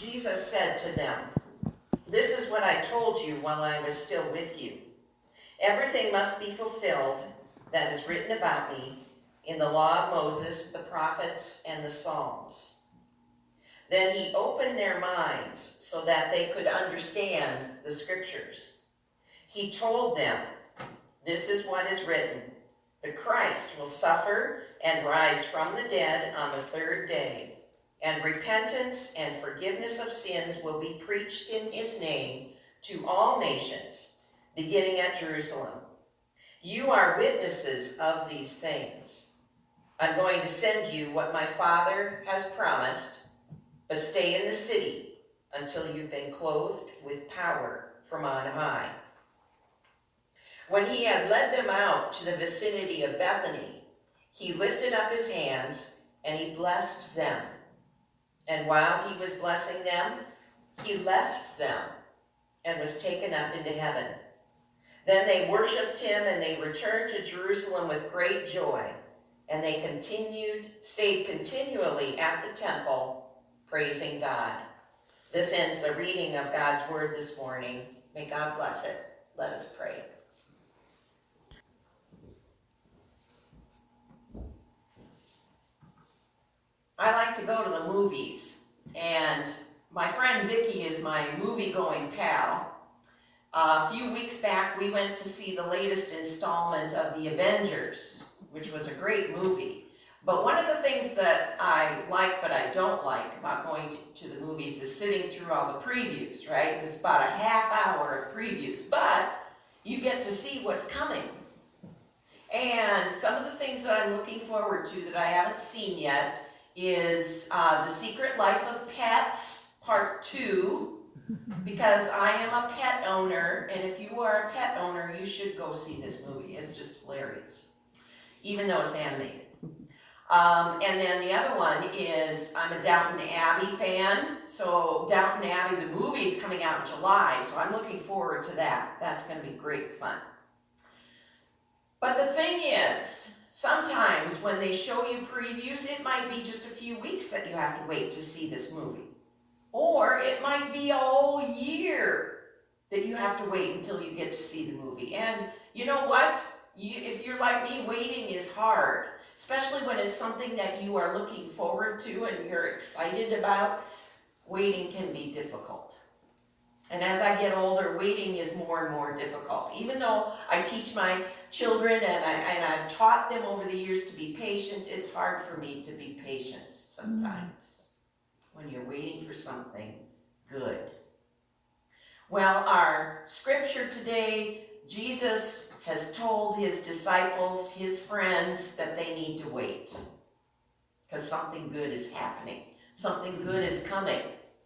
Jesus said to them, "This is what I told you while I was still with you. Everything must be fulfilled that is written about me in the law of Moses, the prophets, and the Psalms." Then he opened their minds so that they could understand the scriptures. He told them, "This is what is written. The Christ will suffer and rise from the dead on the third day, and repentance and forgiveness of sins will be preached in his name to all nations, beginning at Jerusalem. You are witnesses of these things. I'm going to send you what my Father has promised, but stay in the city until you've been clothed with power from on high." When he had led them out to the vicinity of Bethany, he lifted up his hands and he blessed them. And while he was blessing them, he left them and was taken up into heaven. Then they worshiped him and they returned to Jerusalem with great joy, and they stayed continually at the temple, praising God. This ends the reading of God's word this morning. May God bless it. Let us pray. I like to go to the movies, and my friend Vicki is my movie-going pal. A few weeks back, we went to see the latest installment of The Avengers, which was a great movie. But one of the things that I like but I don't like about going to the movies is sitting through all the previews, right? It's about a half hour of previews, but you get to see what's coming. And some of the things that I'm looking forward to that I haven't seen yet is The Secret Life of Pets, Part 2, because I am a pet owner, and if you are a pet owner, you should go see this movie. It's just hilarious, even though it's animated. And then the other one is, I'm a Downton Abbey fan, so Downton Abbey, the movie, is coming out in July, so I'm looking forward to that. That's going to be great fun. But the thing is, sometimes when they show you previews, it might be just a few weeks that you have to wait to see this movie. Or it might be a whole year that you have to wait until you get to see the movie. And you know what? If you're like me, waiting is hard, especially when it's something that you are looking forward to and you're excited about. Waiting can be difficult. And as I get older, waiting is more and more difficult. Even though I teach my children and I've taught them over the years to be patient, it's hard for me to be patient sometimes when you're waiting for something good. Well, our scripture today, Jesus has told his disciples, his friends, that they need to wait because something good is happening. Something good is coming.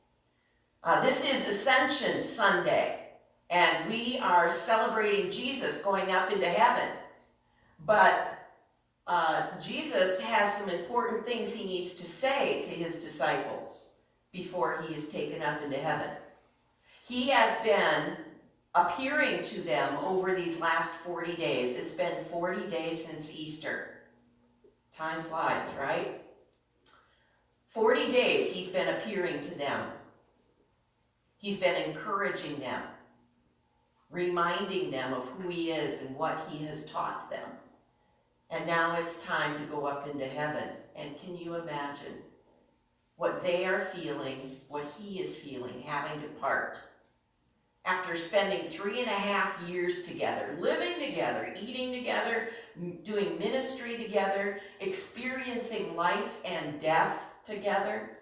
This is Ascension Sunday, and we are celebrating Jesus going up into heaven. But Jesus has some important things he needs to say to his disciples before he is taken up into heaven. He has been appearing to them over these last 40 days. It's been 40 days since Easter. Time flies, right? 40 days he's been appearing to them. He's been encouraging them, reminding them of who he is and what he has taught them. And now it's time to go up into heaven. And can you imagine what they are feeling, what he is feeling, having to part? After spending 3.5 years together, living together, eating together, doing ministry together, experiencing life and death together.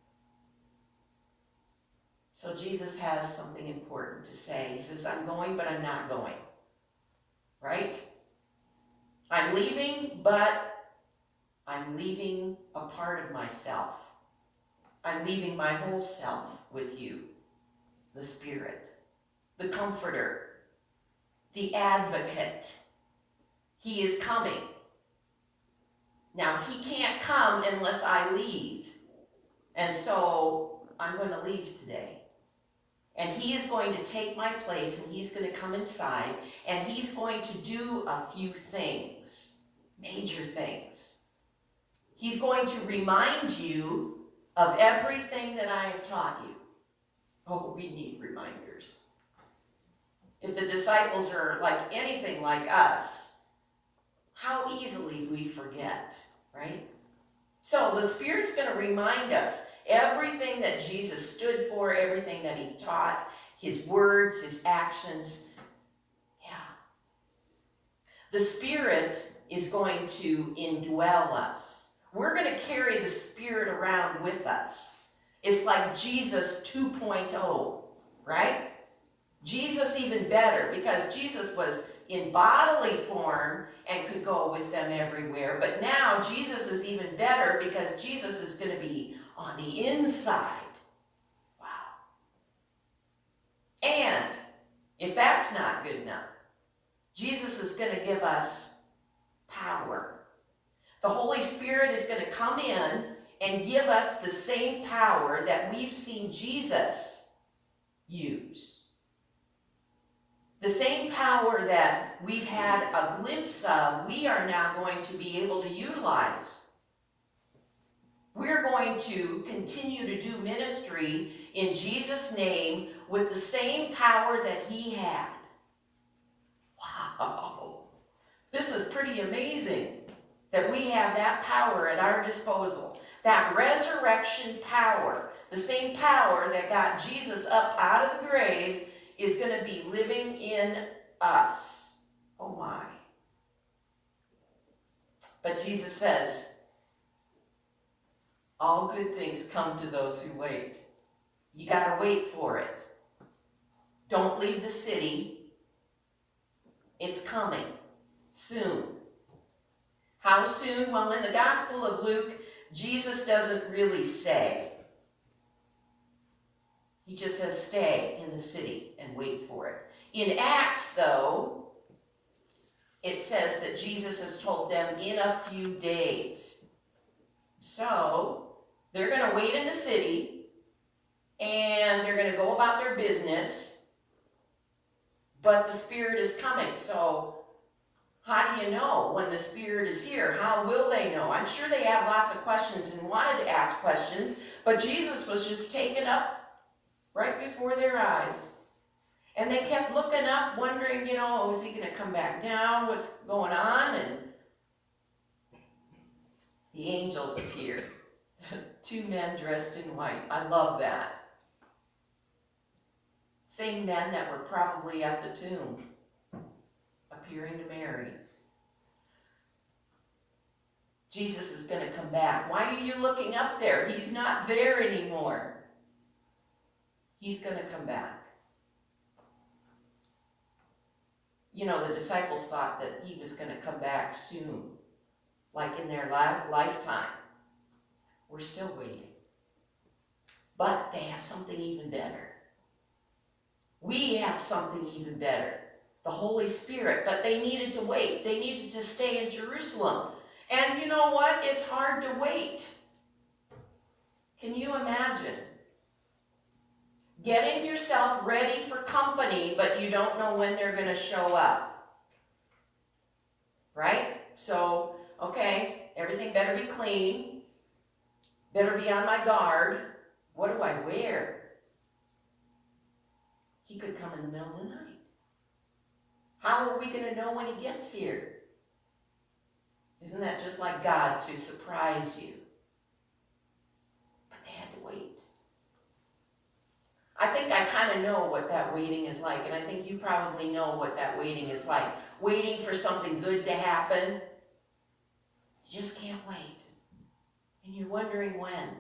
So Jesus has something important to say. He says, I'm going, but I'm not going. Right? I'm leaving, but I'm leaving a part of myself. I'm leaving my whole self with you. The Spirit, the Comforter, the Advocate. He is coming. Now, he can't come unless I leave. And so I'm going to leave today. And he is going to take my place, and he's going to come inside, and he's going to do a few things, major things. He's going to remind you of everything that I have taught you. Oh, we need reminders. If the disciples are like anything like us, how easily we forget, right? So the Spirit's going to remind us everything that Jesus stood for, everything that he taught, his words, his actions. Yeah. The Spirit is going to indwell us. We're going to carry the Spirit around with us. It's like Jesus 2.0, right? Jesus even better, because Jesus was in bodily form and could go with them everywhere. But now Jesus is even better because Jesus is going to be on the inside. Wow. And if that's not good enough, Jesus is going to give us power. The Holy Spirit is going to come in and give us the same power that we've seen Jesus use. The same power that we've had a glimpse of, we are now going to be able to utilize. We're going to continue to do ministry in Jesus' name with the same power that he had. Wow. This is pretty amazing that we have that power at our disposal. That resurrection power, the same power that got Jesus up out of the grave, is going to be living in us. Oh my. But Jesus says, all good things come to those who wait. You got to wait for it. Don't leave the city. It's coming soon. How soon? Well, in the Gospel of Luke, Jesus doesn't really say. He just says, stay in the city and wait for it. In Acts, though, it says that Jesus has told them in a few days. So, they're going to wait in the city, and they're going to go about their business, but the Spirit is coming. So, how do you know when the Spirit is here? How will they know? I'm sure they have lots of questions and wanted to ask questions, but Jesus was just taken up right before their eyes. And they kept looking up, wondering, oh, is he going to come back down? What's going on? And the angels appeared. 2 men dressed in white. I love that. Same men that were probably at the tomb, appearing to Mary. Jesus is going to come back. Why are you looking up there? He's not there anymore. He's going to come back. The disciples thought that he was going to come back soon, like in their lifetime. We're still waiting. But they have something even better. We have something even better. The Holy Spirit. But they needed to wait. They needed to stay in Jerusalem. And you know what? It's hard to wait. Can you imagine? Getting yourself ready for company, but you don't know when they're going to show up. Right? So, okay, everything better be clean. Better be on my guard. What do I wear? He could come in the middle of the night. How are we going to know when he gets here? Isn't that just like God to surprise you? But they had to wait. I think I kind of know what that waiting is like, and I think you probably know what that waiting is like. Waiting for something good to happen. You just can't wait. And you're wondering when.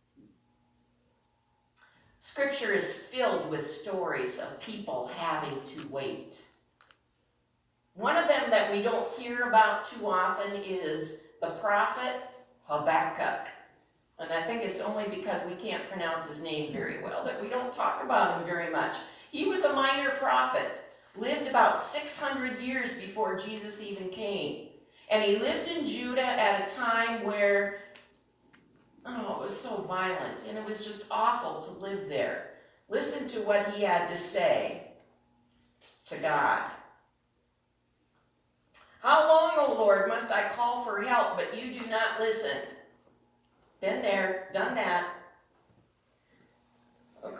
Scripture is filled with stories of people having to wait. One of them that we don't hear about too often is the prophet Habakkuk. And I think it's only because we can't pronounce his name very well that we don't talk about him very much. He was a minor prophet, lived about 600 years before Jesus even came. And he lived in Judah at a time where, it was so violent, and it was just awful to live there. Listen to what he had to say to God. How long, O Lord, must I call for help, but you do not listen? Been there, done that.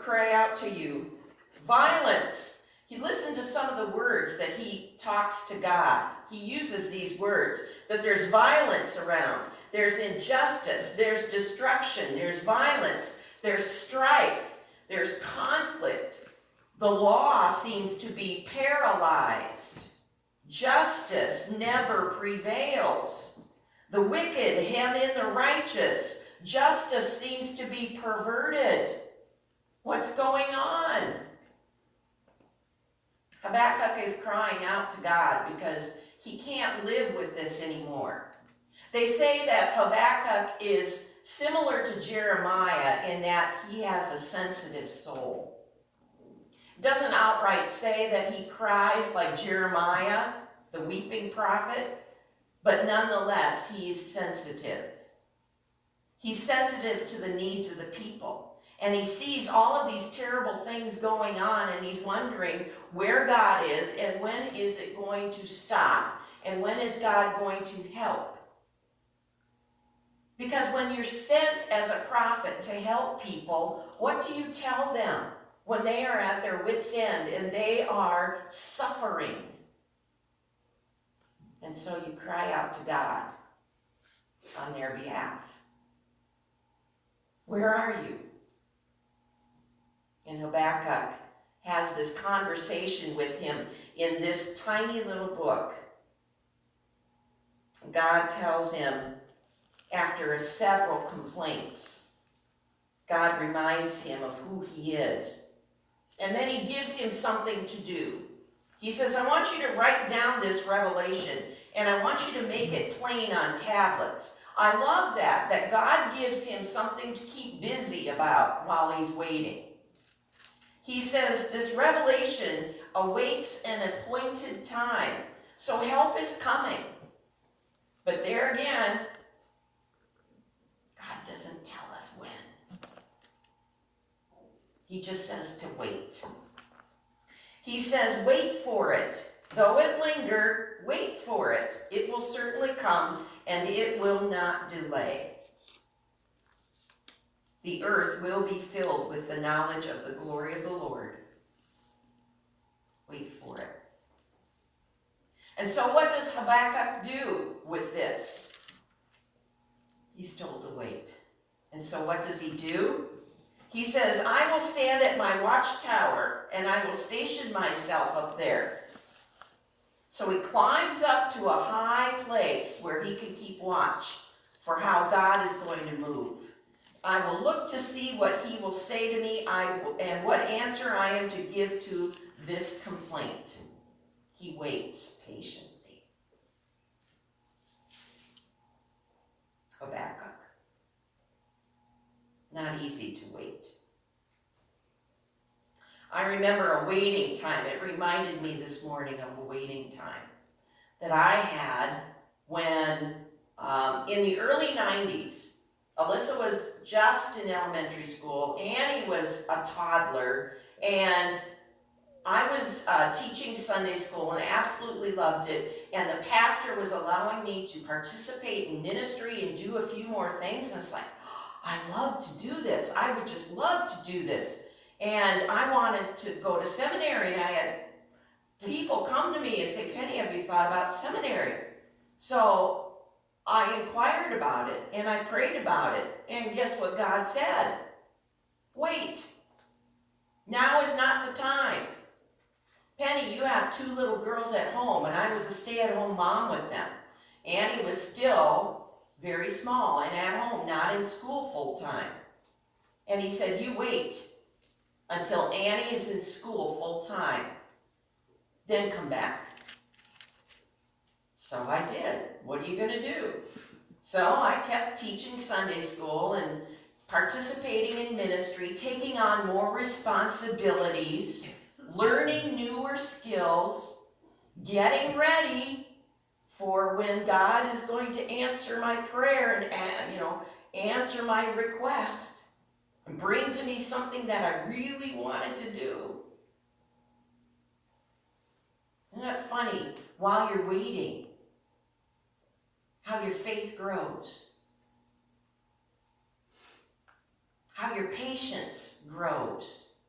cry out to you. Violence. He listened to some of the words that he talks to God. He uses these words, that there's violence around. There's injustice. There's destruction. There's violence. There's strife. There's conflict. The law seems to be paralyzed. Justice never prevails. The wicked hem in the righteous. Justice seems to be perverted. What's going on? Habakkuk is crying out to God because he can't live with this anymore. They say that Habakkuk is similar to Jeremiah in that he has a sensitive soul. It doesn't outright say that he cries like Jeremiah, the weeping prophet, but nonetheless, he's sensitive. He's sensitive to the needs of the people. And he sees all of these terrible things going on, and he's wondering where God is, and when is it going to stop, and when is God going to help? Because when you're sent as a prophet to help people, what do you tell them when they are at their wits' end and they are suffering? And so you cry out to God on their behalf. Where are you? And Habakkuk has this conversation with him in this tiny little book. God tells him, after several complaints, God reminds him of who he is. And then he gives him something to do. He says, I want you to write down this revelation, and I want you to make it plain on tablets. I love that God gives him something to keep busy about while he's waiting. He says this revelation awaits an appointed time. So help is coming. But there again, God doesn't tell us when. He just says to wait. He says, wait for it. Though it linger, wait for it. It will certainly come, and it will not delay. The earth will be filled with the knowledge of the glory of the Lord. Wait for it. And so what does Habakkuk do with this? He's told to wait. And so what does he do? He says, I will stand at my watchtower, and I will station myself up there. So he climbs up to a high place where he can keep watch for how God is going to move. I will look to see what he will say to me and what answer I am to give to this complaint. He waits patiently. Habakkuk. Not easy to wait. I remember a waiting time. It reminded me this morning of a waiting time that I had when, in the early 90s, Alyssa was just in elementary school, Annie was a toddler, and I was teaching Sunday school and I absolutely loved it, and the pastor was allowing me to participate in ministry and do a few more things, and it's like, I love to do this. I would just love to do this. And I wanted to go to seminary, and I had people come to me and say, Penny, have you thought about seminary? So I inquired about it, and I prayed about it, and guess what God said? Wait. Now is not the time. Penny, you have 2 little girls at home, and I was a stay-at-home mom with them. Annie was still very small and at home, not in school full-time. And he said, you wait until Annie is in school full-time, then come back. So I did. What are you going to do? So I kept teaching Sunday school and participating in ministry, taking on more responsibilities, learning newer skills, getting ready for when God is going to answer my prayer and answer my request and bring to me something that I really wanted to do. Isn't that funny? While you're waiting, how your faith grows, how your patience grows.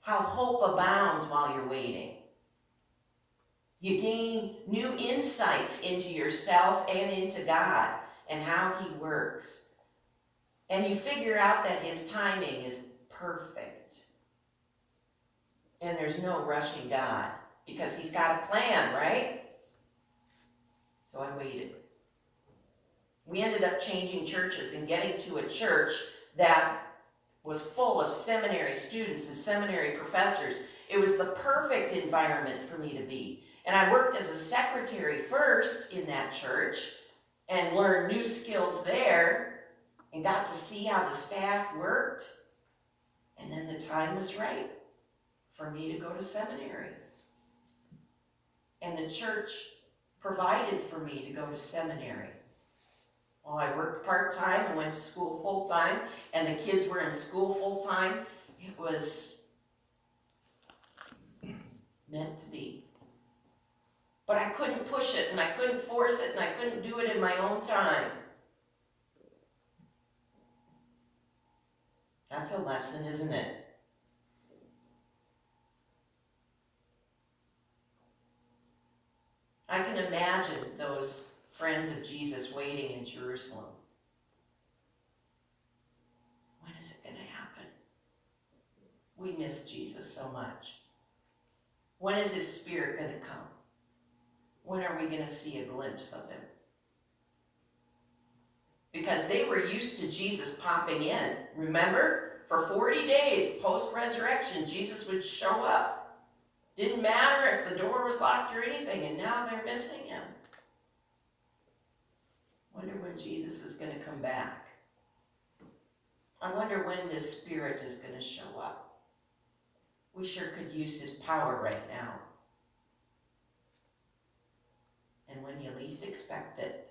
how hope abounds while you're waiting. You gain new insights into yourself and into God and how He works. And you figure out that His timing is perfect. And there's no rushing God because He's got a plan, right? So I waited. We ended up changing churches and getting to a church that was full of seminary students and seminary professors. It was the perfect environment for me to be. And I worked as a secretary first in that church and learned new skills there and got to see how the staff worked. And then the time was right for me to go to seminary. And the church provided for me to go to seminary. Well, I worked part-time and went to school full-time, and the kids were in school full-time. It was meant to be. But I couldn't push it, and I couldn't force it, and I couldn't do it in my own time. That's a lesson, isn't it? I can imagine those friends of Jesus waiting in Jerusalem. When is it going to happen? We miss Jesus so much. When is His Spirit going to come? When are we going to see a glimpse of Him? Because they were used to Jesus popping in. Remember? For 40 days post-resurrection, Jesus would show up. Didn't matter if the door was locked or anything, and now they're missing Him. Wonder when Jesus is going to come back. I wonder when this Spirit is going to show up. We sure could use His power right now. And when you least expect it,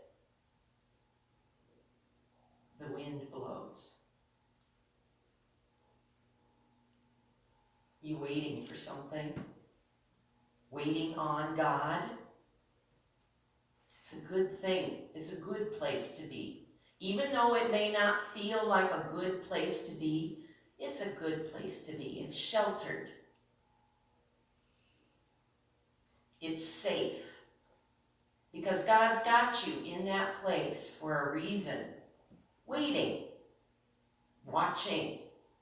the wind blows. You waiting for something? Waiting on God? It's a good thing. It's a good place to be. Even though it may not feel like a good place to be, it's a good place to be. It's sheltered. It's safe. Because God's got you in that place for a reason. Waiting. Watching.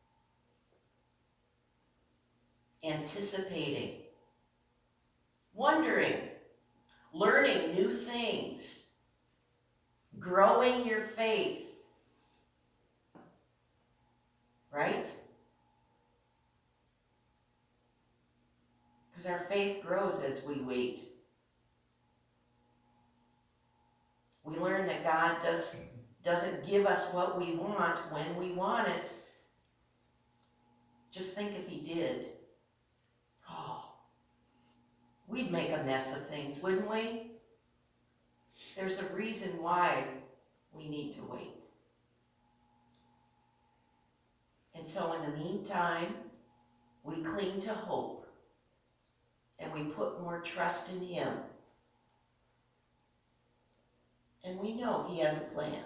Anticipating. Wondering. Learning new things. Growing your faith. Right? Because our faith grows as we wait. We learn that God doesn't give us what we want when we want it. Just think if He did. Oh, we'd make a mess of things, wouldn't we? There's a reason why we need to wait. And so in the meantime, we cling to hope and we put more trust in Him. And we know He has a plan.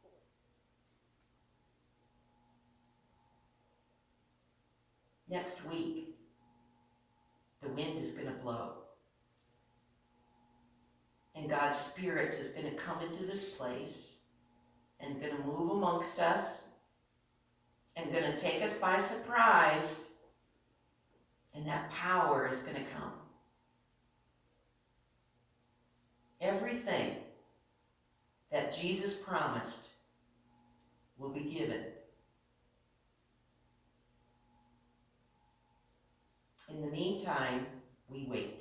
Next week, the wind is going to blow. And God's Spirit is going to come into this place and going to move amongst us and going to take us by surprise. And that power is going to come. Everything that Jesus promised will be given. In the meantime, we wait.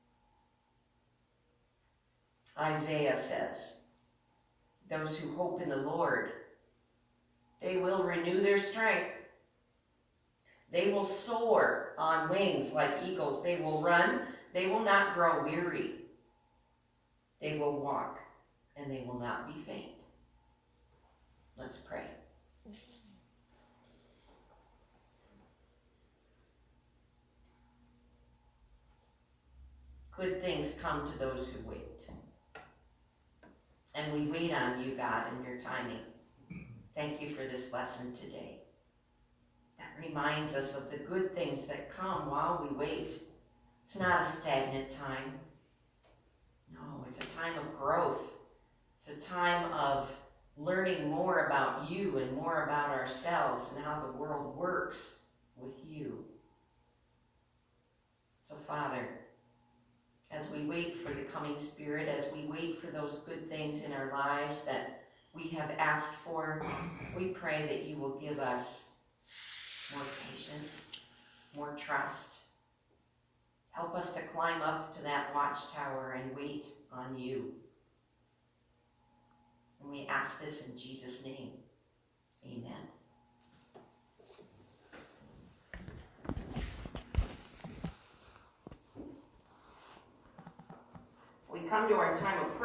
Isaiah says, those who hope in the Lord, they will renew their strength. They will soar on wings like eagles. They will run. They will not grow weary. They will walk, and they will not be faint. Let's pray. Good things come to those who wait. And we wait on you, God, in your timing. Thank you for this lesson today. That reminds reminds us of the good things that come while we wait. It's not a stagnant time. No, it's a time of growth. It's a time of learning more about you and more about ourselves and how the world works with you. So, Father, as we wait for the coming Spirit, as we wait for those good things in our lives that we have asked for, we pray that you will give us more patience, more trust. Help us to climb up to that watchtower and wait on you. And we ask this in Jesus' name. Amen. We come to our time of prayer.